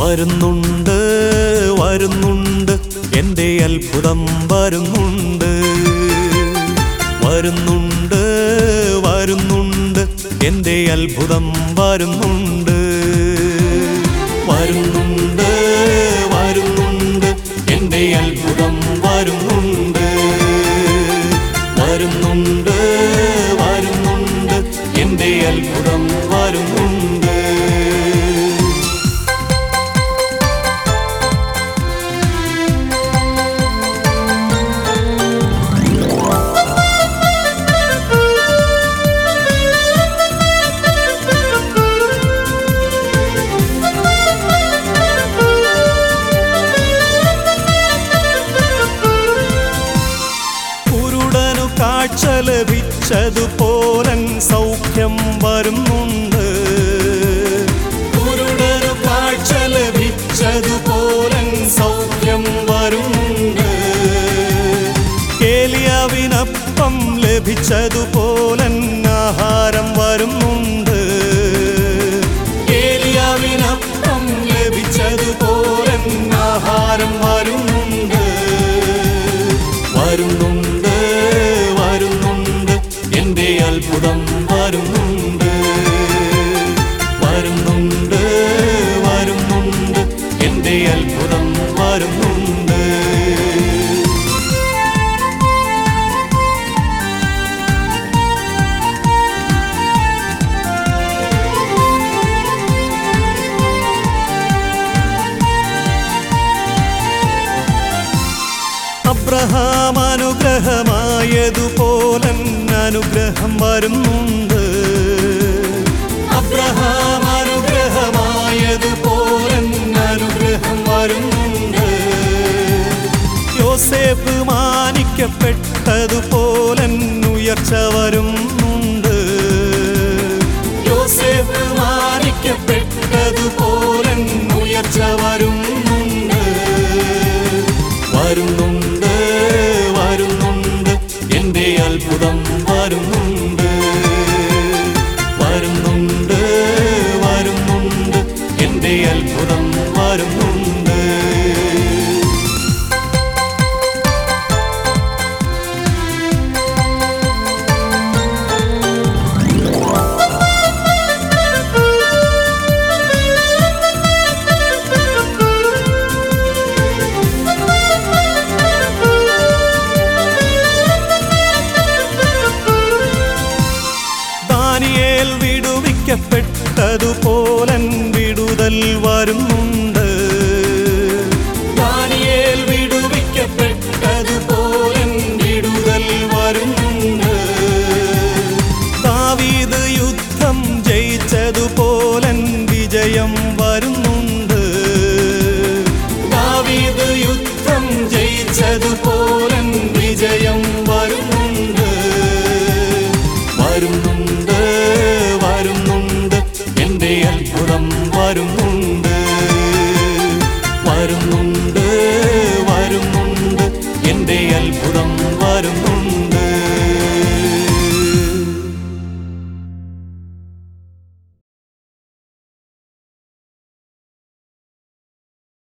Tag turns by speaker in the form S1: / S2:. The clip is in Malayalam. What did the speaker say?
S1: വരുന്നുണ്ട് വരുന്നുണ്ട് എൻ്റെ അത്ഭുതം വരുന്നുണ്ട് വരുന്നുണ്ട് വരുന്നുണ്ട് എൻ്റെ അത്ഭുതം വരുന്നുണ്ട് വരുന്നുണ്ട് വരുന്നുണ്ട് എൻ്റെ അത്ഭുതം വരുന്നുണ്ട് വരുന്നുണ്ട് വരുന്നുണ്ട് എൻ്റെ അത്ഭുതം വരുന്നുണ്ട് കാഴ്ച ലഭിച്ചതുപോലൻ സൗഖ്യം വരുന്നുണ്ട് കുരുടനു കാഴ്ച ലഭിച്ചതുപോലൻ സൗഖ്യം വരുന്നുണ്ട് ഏലിയാവിനപ്പം ലഭിച്ചതുപോലൻ ആഹാരം വരുന്നുണ്ട് ഏലിയാവിനപ്പം ലഭിച്ചതുപോലൻ ആഹാരം വരുന്നുണ്ട് വരുന്നുണ്ട് വരുന്നുണ്ട് എൻ്റെ അത്ഭുതം വരുന്നുണ്ട് വരുന്നുണ്ട് വരുന്നുണ്ട് എൻ്റെ അത്ഭുതം വരുന്നുണ്ട് അബ്രഹാം അനുഗ്രഹമായതുപോലൻ അനുഗ്രഹം വരുന്നുണ്ട് അബ്രഹാം അനുഗ്രഹമായതുപോലൻ അനുഗ്രഹം വരുന്നുണ്ട് യോസേഫ് മാനിക്കപ്പെട്ടതുപോലൻ ഉയർച്ച വരുന്നുണ്ട് യോസേഫ് മാനിക്കപ്പെട്ടതുപോലൻ ഉയർച്ച വരുന്നുണ്ട് വരുന്നുണ്ട് വരുന്നുണ്ട് എൻ്റെ അത്ഭുതം വരുന്നുണ്ട് വരുന്നുണ്ട് വരുന്നുണ്ട് എൻ്റെ അത്ഭുതം വരുന്നുണ്ട് വിടുവിക്കപ്പെട്ടതുപോലൻ വിടുതൽ വരുന്നുണ്ട്